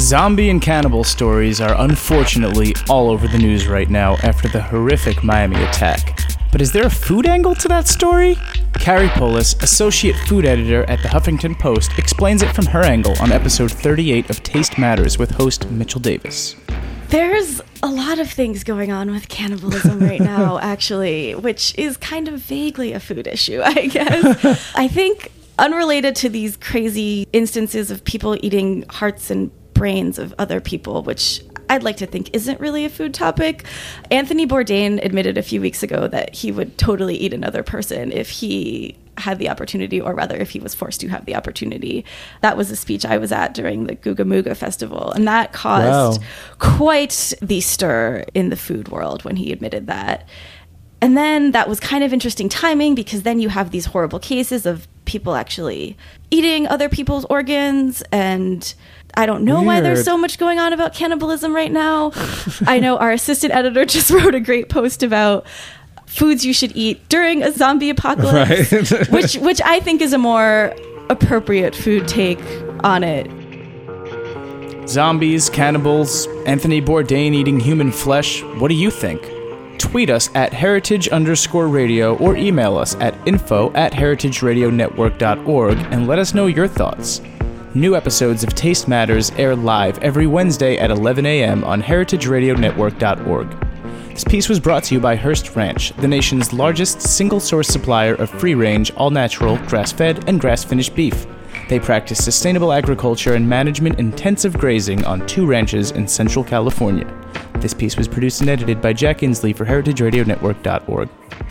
Zombie and cannibal stories are unfortunately all over the news right now after the horrific Miami attack. But is there a food angle to that story? Carrie Polis, associate food editor at the Huffington Post, explains it from her angle on episode 38 of Taste Matters with host Mitchell Davis. There's a lot of things going on with cannibalism right now, actually, which is kind of vaguely a food issue, I guess. I think unrelated to these crazy instances of people eating hearts and brains of other people, which I'd like to think isn't really a food topic, Anthony Bourdain admitted a few weeks ago that he would totally eat another person if he had the opportunity, or rather if he was forced to have the opportunity. That was a speech I was at during the Googa Mooga festival, and that caused quite the stir in the food world when he admitted that. And then that was kind of interesting timing, because then you have these horrible cases of people actually eating other people's organs, and I don't know why there's so much going on about cannibalism right now. I know our assistant editor just wrote a great post about foods you should eat during a zombie apocalypse, right. which I think is a more appropriate food take on it. Zombies, cannibals, Anthony Bourdain eating human flesh. What do you think? Tweet us at heritage_radio or email us at info@heritageradionetwork.org and let us know your thoughts. New episodes of Taste Matters air live every Wednesday at 11 a.m. on heritageradionetwork.org. This piece was brought to you by Hearst Ranch, the nation's largest single-source supplier of free-range, all-natural, grass-fed, and grass-finished beef. They practice sustainable agriculture and management-intensive grazing on 2 ranches in Central California. This piece was produced and edited by Jack Inslee for heritageradionetwork.org.